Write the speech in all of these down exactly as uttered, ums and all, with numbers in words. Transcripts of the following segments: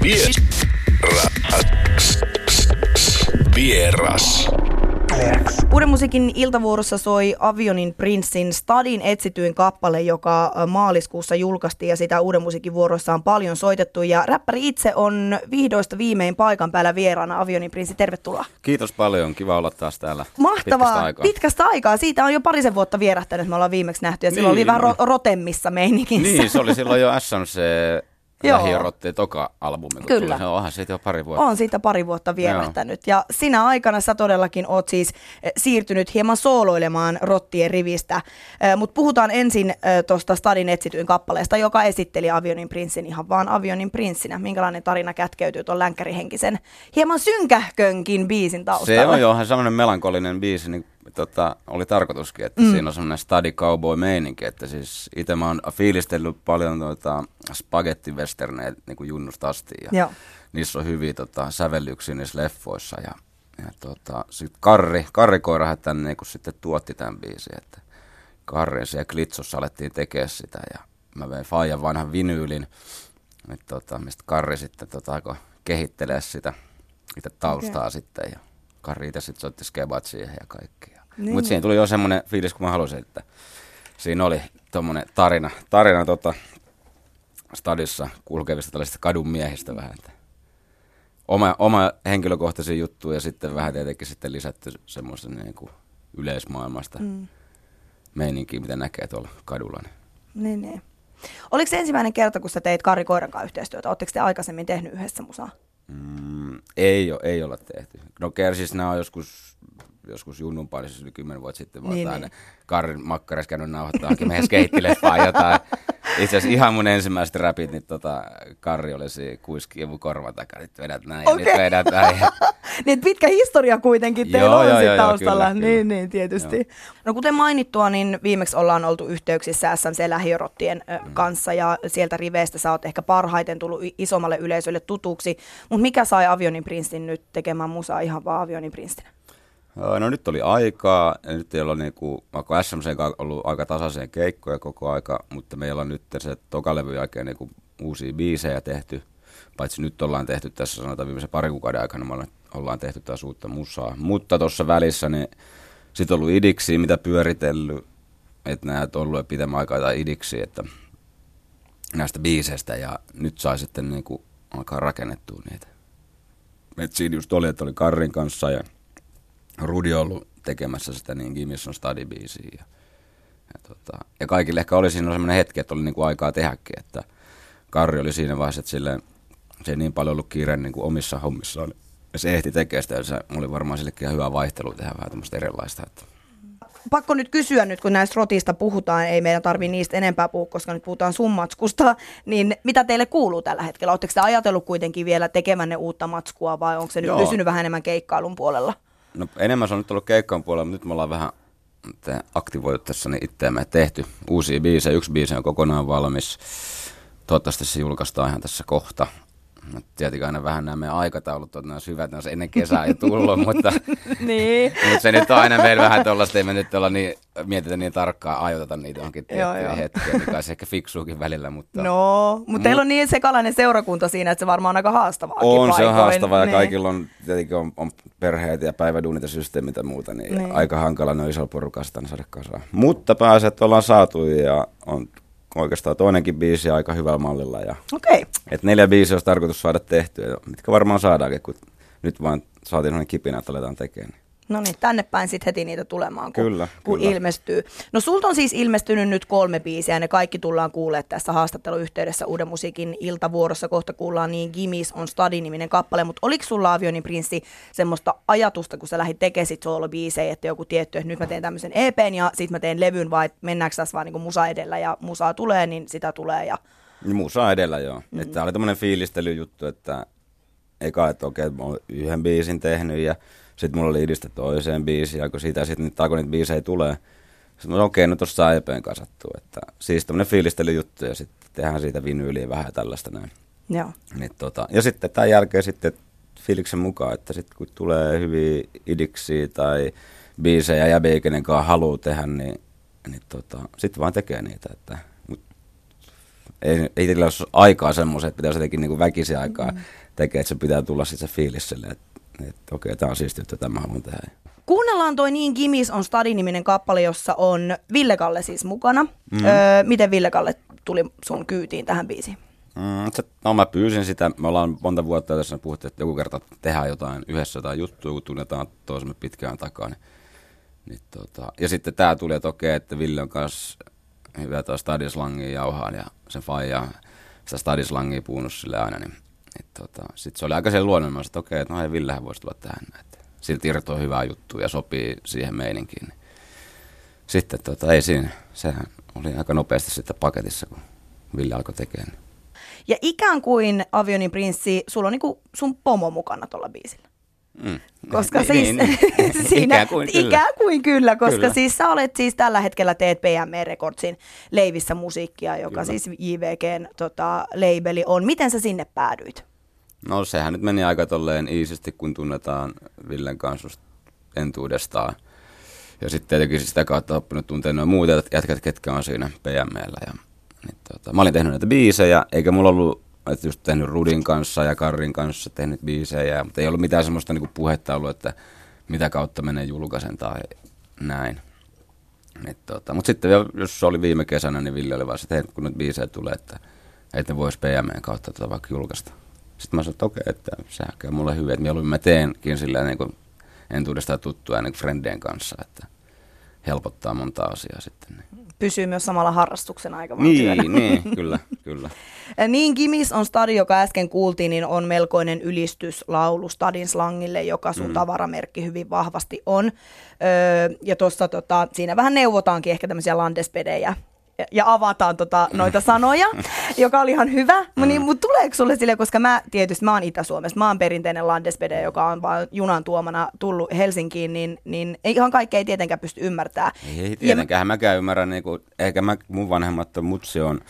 Vieras. Vieras. Uuden musiikin iltavuorossa soi Avionin Princein Stadin etsityin kappale, joka maaliskuussa julkaistiin ja sitä Uuden musiikin vuorossa on paljon soitettu. Ja räppäri itse on vihdoista viimein paikan päällä vieraana. Avionin Prince, tervetuloa. Kiitos paljon, kiva olla taas täällä. Mahtavaa, pitkästä aikaa. pitkästä aikaa. Siitä on jo parisen vuotta vierähtänyt, me ollaan viimeksi nähty ja silloin niin, oli vähän ro- rotemmissa meininkissä. Niin, se oli silloin jo S M C Lähiörotteen toka albumi. Kyllä. Se onhan siitä jo pari vuotta. On siitä pari vuotta vierähtänyt. Joo. Ja sinä aikana sä todellakin oot siis siirtynyt hieman sooloilemaan rottien rivistä. Mutta puhutaan ensin tuosta Stadin etsityin kappaleesta, joka esitteli Avionin Princein ihan vaan Avionin Prinssinä. Minkälainen tarina kätkeytyy tuon länkkärihenkisen, hieman synkähkönkin biisin taustalla? Se on jo semmoinen melankolinen biisi, niin tota, oli tarkoituskin, että mm. siinä on semmoinen Stadi Cowboy-meininki, että siis itse mä oon fiilistellyt paljon tuota spagettiwesterneitä niin kuin junnusta asti, ja Joo. niissä on hyviä tota, sävellyksiä niissä leffoissa, ja, ja tota, sitten Karri, Karri Koirahan tänne niin sitten tuotti tämän biisin, että Karri siellä Klitsossa alettiin tekemään sitä, ja mä vein Fajan vanhan vinyylin, että, tota, mistä Karri sitten tota, alkoi kehittelee sitä itse taustaa okay. sitten, ja Karri itse sitten soitti skebat siihen ja kaikkea. Niin. Mutta siinä tuli jo semmoinen fiilis, kun mä halusin, että siinä oli tommonen tarina, tarina tota Stadissa kulkevista tällaisista kadun miehistä vähän. Että oma, oma henkilökohtaisia juttuja ja sitten vähän tietenkin sitten lisätty semmoisen niin kuin yleismaailmasta mm. meininkiä, mitä näkee tuolla kadulla. Niin, niin. Oliko se ensimmäinen kerta, kun sä teit Karri Koiran kanssa yhteistyötä? Oletteko te aikaisemmin tehnyt yhdessä musaa? Mm, ei, ole, ei olla tehty. No siis nämä on joskus, joskus junnun parissa yli kymmenen vuotta sitten. Niin, niin. Karrin makkaras käynyt nauhoittaa, hankin meidän skeittileffaa jotain. Itse asiassa ihan mun ensimmäiset räpit, niin tota, Karri oli siinä kuiski mun korvan takaa, nyt vedät näin okay. ja nyt vedät näin. Niin pitkä historia kuitenkin teillä on siinä taustalla. Kyllä, niin, kyllä. niin, tietysti. Joo. No kuten mainittua, niin viimeksi ollaan oltu yhteyksissä S M C-lähiörottien mm. kanssa ja sieltä riveistä sä oot ehkä parhaiten tullut isommalle yleisölle tutuksi. Mutta mikä sai Avionin Princein nyt tekemään musaa ihan vaan Avionin Princenä? No nyt oli aikaa, ja nyt ei ole niinku, vaikka S M C on ollut aika tasaiseen keikkoja koko aika, mutta meillä on nyt se tokalevyn jälkeen niinku uusia biisejä tehty, paitsi nyt ollaan tehty tässä sanotaan viimeisen parin kuukauden aikana, me ollaan tehty taas uutta musaa, mutta tuossa välissä niin sitten on ollut idiksiä, mitä pyöritellyt, että nämä on ollut pitemmän aikaa tai idiksiä, että näistä biiseistä, ja nyt sai sitten niinku alkaa rakennettua niitä. Et siinä just oli, että oli Karrin kanssa, ja Rudi on ollut tekemässä sitä niin Gimis on Stadi-biisiä. Ja, ja, tota, ja kaikille ehkä oli siinä semmoinen hetki, että oli niinku aikaa tehdäkin. Että Karri oli siinä vaiheessa, että silleen, se ei niin paljon ollut kiire niin kuin omissa hommissaan. Ja se ehti tekemään sitä, ja se oli varmaan sillekin ihan hyvä vaihtelu tehdä vähän tämmöistä erilaista. Että. Pakko nyt kysyä nyt, kun näistä rotista puhutaan, ei meidän tarvitse niistä enempää puhua, koska nyt puhutaan summatskusta, niin mitä teille kuuluu tällä hetkellä? Oletteko te ajatellut kuitenkin vielä tekemänne uutta matskua, vai onko se nyt Joo. pysynyt vähän enemmän keikkailun puolella? No enemmän se on nyt ollut keikkaan puolella, mutta nyt me ollaan vähän aktivoitu tässä niin itseämme tehty uusia biisejä. Yksi biisi on kokonaan valmis. Toivottavasti se julkaistaan ihan tässä kohta. Tietenkin aina vähän nämä meidän aikataulut on nämä syvät, ne on ennen kesää jo tullut, mutta, niin. mutta se nyt on aina meillä vähän tuollaista, ei me nyt olla niin, mietitä niin tarkkaan, ajoiteta niitä johonkin tiettyjä hetkiä, mikä se ehkä fiksuukin välillä. Mutta, no, mutta mut, teillä on niin sekalainen seurakunta siinä, että se varmaan on aika haastavaa. On, paikoin. Se on haastavaa ja niin. Kaikilla on, tietenkin on, on perheet ja päiväduunit ja systeemit ja muuta, niin, niin. aika hankala ne on isolla porukasta saada kasaan. Mutta pääset, että ollaan saatu ja on oikeastaan toinenkin biisi aika hyvällä mallilla. Ja, okay. Että neljä biisiä olisi tarkoitus saada tehtyä, mitkä varmaan saadaankin, kun nyt vaan saatiin sellainen kipinä, että aletaan tekemään. No niin, tänne päin sitten heti niitä tulemaan, kun, kyllä, kun kyllä. ilmestyy. No sulta on siis ilmestynyt nyt kolme biisiä, ja ne kaikki tullaan kuulemaan tässä haastatteluyhteydessä Uuden musiikin iltavuorossa. Kohta kuullaan niin Gimis on Stadi-niminen kappale, mutta oliko sulla Avionin Prinssi semmoista ajatusta, kun sä lähdit tekemään sit soolobiisejä, että joku tietty, että nyt mä teen tämmöisen E P:n ja sitten mä teen levyn, vai mennäänkö tässä vaan niin kuin musa edellä ja musaa tulee, niin sitä tulee? Ja musa edellä, joo. Mm-hmm. Että tää oli tämmöinen fiilistelyjuttu, että eka, että okei, mä oon yhden biisin tehnyt ja sitten mulla oli idistä toiseen biisiin, ja kun siitä sitten niitä, kun niitä biisejä tulee, sitten mä okei, no tossa saa E P:n kasattua. Että siis tämmönen fiilistelyjuttu, ja sitten tehdään siitä vinyyliä vähän tällaista näin. Joo. Niin, tota, ja sitten tämän jälkeen sitten fiiliksen mukaan, että sitten kun tulee hyviä idiksiä tai biisejä ja jäbiä, kenenkaan haluaa tehdä, niin, niin tota, sitten vaan tekee niitä. Että, mut, ei, ei teillä ole aikaa semmoisen, että pitäisi jotenkin niin väkisi aikaa mm. tekee, että se pitää tulla sitten se fiilis silleen, että, että okei, tämä on siistiä, että tämä haluan tehdä. Kuunnellaan toi Niin Gimis on Stadi-niminen kappale, jossa on Ville Kalle siis mukana. Mm. Öö, miten Ville Kalle tuli sun kyytiin tähän biisiin? Mm, se, no mä pyysin sitä, me ollaan monta vuotta tässä puhuttu, että joku kerta tehdään jotain yhdessä jotain juttua, kun tunnetaan toisemme pitkään takaa. Niin, niin tota. Ja sitten tää tuli, että okei, että Ville on kanssa hyvä tuo stadislangia jauhaan ja sen faija sitä stadislangia puhunut sille aina. Niin, niin tota. Sitten se oli aika sen luonnollinen, että okei, että no hei, Villehän voisi tulla tähän. Että siltä irtoaa hyvää juttua ja sopii siihen meininkiin. Niin. Sitten tota, ei siinä, sehän oli aika nopeasti sitten paketissa, kun Ville alkoi tekemään. Ja ikään kuin Avionin prinssi, sulla on niinku sun pomo mukana tuolla biisillä. Mm. Koska niin, siis, niin, niin. siinä, ikään kuin kyllä. Ikään kuin kyllä, koska kyllä. siis sä olet siis tällä hetkellä teet P M E Recordsin leivissä musiikkia, joka kyllä. siis J V G:n tota, labeli on. Miten sä sinne päädyit? No sehän nyt meni aika tolleen iisisti, kun tunnetaan Villen kanssa entuudestaan. Ja sitten tietenkin sitä kautta oppinut tunteen noin muut jätkät, ketkä on siinä P M E:llä. Ja, niin tota, mä olin tehnyt näitä biisejä, eikä mulla ollut, että just tehnyt Rudin kanssa ja Karrin kanssa tehnyt biisejä, mutta ei ollut mitään semmoista niinku puhetta ollut, että mitä kautta menee julkaisen tai näin. Niin tota, mutta sitten jos se oli viime kesänä, niin Ville oli vaan se, että hei, kun nyt biisejä tulee, että, että ne vois P M E:n kautta tota vaikka julkaista. Sitten mä sanoin, että okei, että sehän käy mulle hyvin, että mieluummin mä teenkin silleen niin kuin entuudestaan tuttua niin kuin friendien kanssa, että helpottaa monta asiaa sitten. Niin. Pysyy myös samalla harrastuksen aika vaan niin, työnä. Niin, kyllä, kyllä. Niin Gimis on Stadi, joka äsken kuultiin, niin on melkoinen ylistyslaulu Stadin slangille, joka sun mm. tavaramerkki hyvin vahvasti on. Öö, ja tuossa tota, siinä vähän neuvotaankin ehkä tämmöisiä landespedejä. Ja avataan tota, noita sanoja, joka oli ihan hyvä. Mm. Niin, mutta tuleeko sulle sille, koska mä tietysti, mä oon Itä-Suomesta, mä oon perinteinen landespede, joka on vaan junan tuomana tullut Helsinkiin, niin, niin ihan kaikkea ei tietenkään pysty ymmärtämään. Ei tietenkään, mä... mäkään ymmärrän, niin kuin, ehkä mä, mun vanhemmat on, mutsi on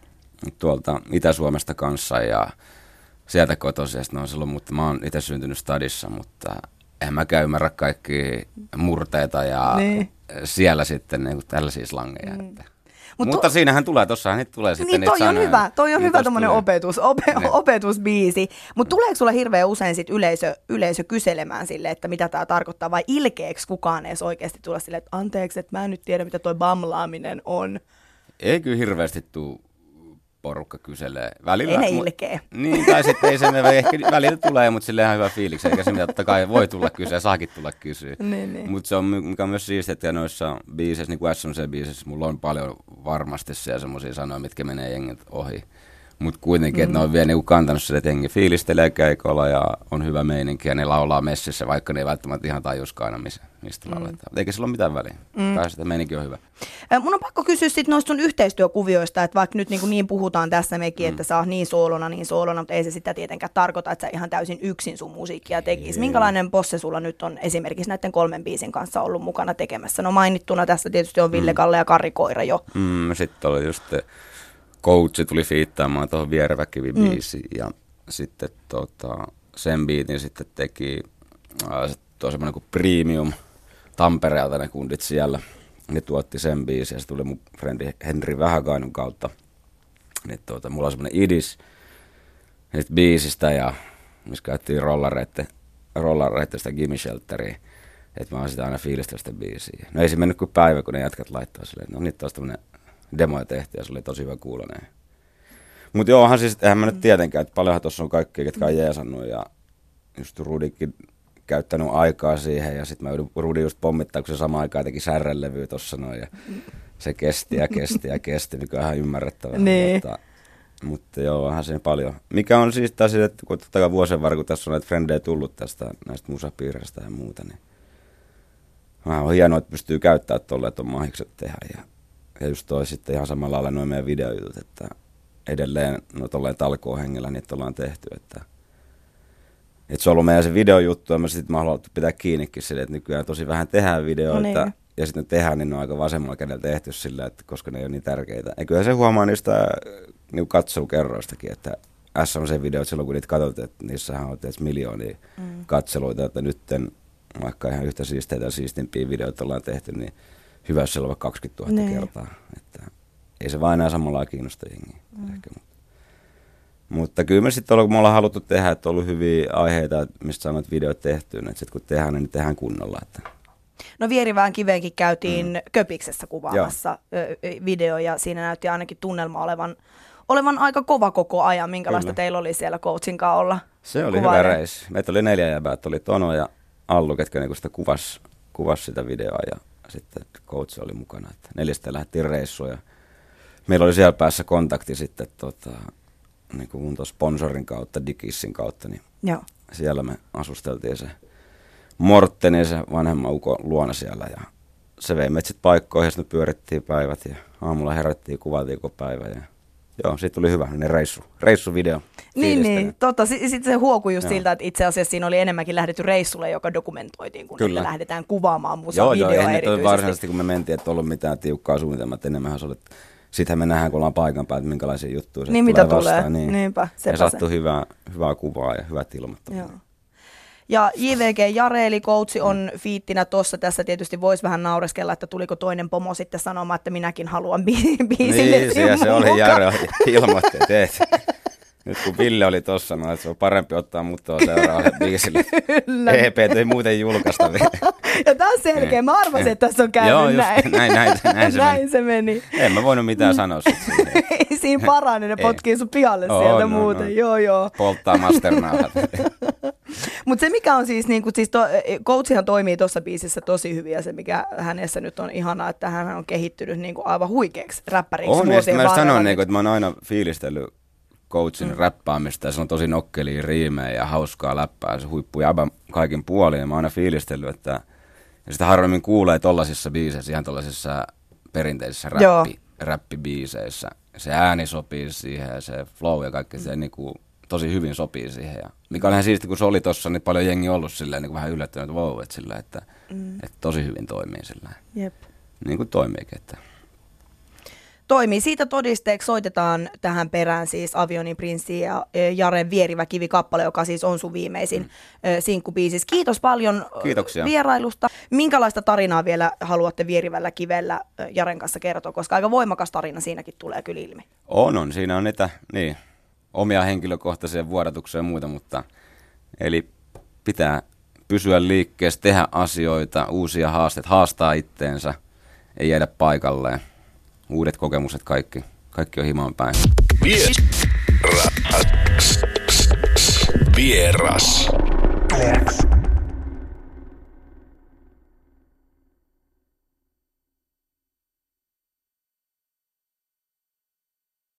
tuolta Itä-Suomesta kanssa ja sieltä kotoisin, no, silloin, mutta mä oon itse syntynyt Stadissa, mutta en mäkään ymmärrä kaikki murteita ja niin. Siellä sitten niin kuin tällaisia slangeja, mm. että Mut Mutta to... siinähän tulee, tossahan niitä tulee sitten niin, niitä toi sanoja. On hyvä, toi on niin hyvä tommonen opetus, ope, opetusbiisi. Mutta tuleeko sulla hirveän usein sit yleisö, yleisö kyselemään sille, että mitä tää tarkoittaa, vai ilkeeksi kukaan edes oikeasti tulla silleen, että anteeksi, että mä en nyt tiedä, mitä toi bamlaaminen on? Ei kyllä hirveästi tuu porukka kyselee. Välillä, ei ne ilkeä. Mu- niin, tai sitten ei sen, ehkä välillä tulee, mutta silleen ihan hyvä fiiliksi, eikä se totta kai voi tulla kysyä, saakin tulla kysyä. Niin, niin. Mutta se on, mikä on myös siistiä, että noissa biiseissä, niin kuin S M C-biiseissä, mulla on paljon varmasti siellä semmoisia sanoja, mitkä menee jengit ohi. Mutta kuitenkin, mm. että ne on vielä niinku kantanut sille, että jengi fiilistelee keikolla ja on hyvä meininki ja ne laulaa messissä, vaikka ne ei välttämättä ihan tajuskaan aina, mistä mm. lauletaan. Eikä sillä ole mitään väliä. Mm. Tai sitä meininki on hyvä. Mun on pakko kysyä sitten noista sun yhteistyökuvioista, että vaikka nyt niin, niin puhutaan tässä mekin, mm. että sä oot niin soolona, niin soolona, mutta ei se sitä tietenkään tarkoita, että sä ihan täysin yksin sun musiikkia tekis. Ei. Minkälainen posse sulla nyt on esimerkiksi näiden kolmen biisin kanssa ollut mukana tekemässä? No mainittuna tässä tietysti on Ville Kalle ja Kari Koira jo. Mm, sitten oli just Coachi tuli fiittaamaan tuohon Viereväkivi-biisiin mm. ja sitten tota, sen biitin sitten teki äh, tuo semmoinen kuin Premium Tampereelta ne kundit siellä. Ne tuotti sen biisin ja se tuli mun frendi Henri Vähäkainun kautta. Niin tuota, mulla on semmoinen idis niistä biisistä ja missä käyttiin rollareitten, rollareitten sitä Gimme Shelteria. Että mä oon sitä aina fiilistellyt sitä biisiä. No ei se mennyt kuin päivä, kun ne jätkät laittaa silleen, no nyt taas tämmönen demoja tehty ja se oli tosi hyvä kuulonen. Mutta joo, onhan siis, eihän mä nyt tietenkään, että paljonhan tuossa on kaikkea, ketkä on jeesannut ja just Rudikin käyttänyt aikaa siihen ja sitten mä joudun Rudi just pommittaa, kun se samaan aikaan teki särrelevyä tuossa noin ja se kesti ja kesti ja kesti, mikä on ihan ymmärrettävää. Niin. Mutta, mutta joo, onhan siinä paljon. Mikä on siis taas, että kun totta kai vuosien varrella, kun tässä on näitä frendejä tullut tästä näistä musapiireistä ja muuta, niin on hienoa, että pystyy käyttämään tuolle, että on mahikset tehdä ja Ja just toi sitten ihan samalla lailla noin meidän videojutut, että edelleen no tolleen talkoohengellä niitä ollaan tehty, että, että se on ollut meidän se videojuttu ja mä sitten mä haluan pitää kiinnikin sille, että nykyään tosi vähän tehdään videoita no niin. Ja sitten ne tehdään, niin ne on aika vasemmalla kädellä tehty sillä, että koska ne ei ole niin tärkeitä. Ja kyllä se huomaa niistä niin katselukerroistakin, että S M C-videot silloin kun niitä katsot, että niissähän on tietysti miljoonia mm. katseluita, että nytten vaikka ihan yhtä siisteitä ja siistimpiä videoita ollaan tehty, niin hyvä, jos siellä on vaikka kaksikymmentätuhatta niin. kertaa. Että ei se vaan enää samalla kiinnosta jengiä. Mm. Ehkä, mutta. mutta kyllä me sitten ollaan, kun me ollaan haluttu tehdä, että on ollut hyviä aiheita, mistä saanut videot tehtyä, että sitten kun tehdään, niin tehdään kunnolla. Että. No Vierivään kiveenkin käytiin mm. Köpiksessä kuvaamassa ö, video ja siinä näytti ainakin tunnelma olevan, olevan aika kova koko ajan. Minkälaista kyllä. teillä oli siellä coachin kanssa olla? Se oli kuvaille. Hyvä reissi. Meitä oli neljä jäbää, oli Tono ja Allu, ketkä niinku sitä kuvasi, kuvasi sitä videoa ja sitten coach oli mukana. Että neljästä lähdettiin reissuun ja meillä oli siellä päässä kontakti sitten tota, niin kuin mun sponsorin kautta, Dickisin kautta, niin Joo. siellä me asusteltiin se Mortteni, se vanhemman ukon luona siellä ja se vei meitä sitten paikkoihin ja sitten me pyörittiin päivät ja aamulla herättiin, kuvailtiin koko päivä ja joo, siitä tuli hyvä niin reissu, reissuvideo. Niin, niin, totta. Sitten se huokui just joo. siltä, että itse asiassa siinä oli enemmänkin lähdetty reissulle, joka dokumentoitiin, kun että lähdetään kuvaamaan musa-videoa erityisesti. Joo, joo, ei nyt varsinaisesti, kun me mentiin, että ollut mitään tiukkaa suunnitelmaa, että enemmän se oli, että sitähän me nähdään, kun ollaan paikan päällä, että minkälaisia juttuja se niin, tulee mitä vastaan. Tulee. Niin. Niinpä, ja sattui hyvää, hyvää kuvaa ja hyvät ilmat. Ja J V G Jare eli coachi on fiittinä tuossa. Tässä tietysti voisi vähän naureskella, että tuliko toinen pomo sitten sanomaan, että minäkin haluan bi- biisille Niin, se, se oli Jare ilmoitti, että nyt kun Ville oli tossa, no, että se on parempi ottaa muttoa seuraavalle biisille. E P ei muuten julkaista vielä. Ja tämä on selkeä. Mä arvasin, että tässä on käynyt Joo, näin. Näin, näin, näin, se, näin meni. se meni. En mä voinut mitään sanoa siihen. Ei siinä parane, ne potkii sun pihalle oh, sieltä no, muuten. No. Joo, joo. Polttaa masternauhat. Mutta se mikä on siis, niin kun, siis to, coachihan toimii tuossa biisissä tosi hyvin ja se mikä hänessä nyt on ihanaa, että hän on kehittynyt niin kuin aivan huikeaksi räppäriksi. On, ja mä sanon, niin, että mä oon aina fiilistellyt coachin mm. räppäämistä ja se on tosi nokkelia riimejä ja hauskaa läppää. Se huippuu jäbä kaikin puolin ja mä oon aina fiilistellyt, että ja sitä harvemmin kuulee tollasissa biiseissä, ihan tollasissa perinteisissä räppi, räppibiiseissä. Se ääni sopii siihen ja se flow ja kaikki mm. se niin kuin, tosi hyvin sopii siihen. Ja mikä on ihan siisti, kun se oli tossa, niin paljon jengi ollut silleen, niin kuin vähän yllättynyt, että wow, että, sillä, että, mm. että tosi hyvin toimii sillä. Jep. Niin kuin toimiikin, että toimii. Siitä todisteeksi soitetaan tähän perään siis Avionin prinssi ja Jaren Vierivä kivi-kappale, joka siis on sun viimeisin mm. sinkkubiisis. Kiitos paljon Kiitoksia. vierailusta. Minkälaista tarinaa vielä haluatte Vierivällä kivellä Jaren kanssa kertoa, koska aika voimakas tarina siinäkin tulee kyllä ilmi. On, on. Siinä on niitä niin, omia henkilökohtaisia vuodatuksia ja muuta, mutta eli pitää pysyä liikkeessä, tehdä asioita, uusia haasteita, haastaa itteensä, ei jäädä paikalleen. Uudet kokemukset, kaikki, kaikki on himaan päin. Vieras. Vieras.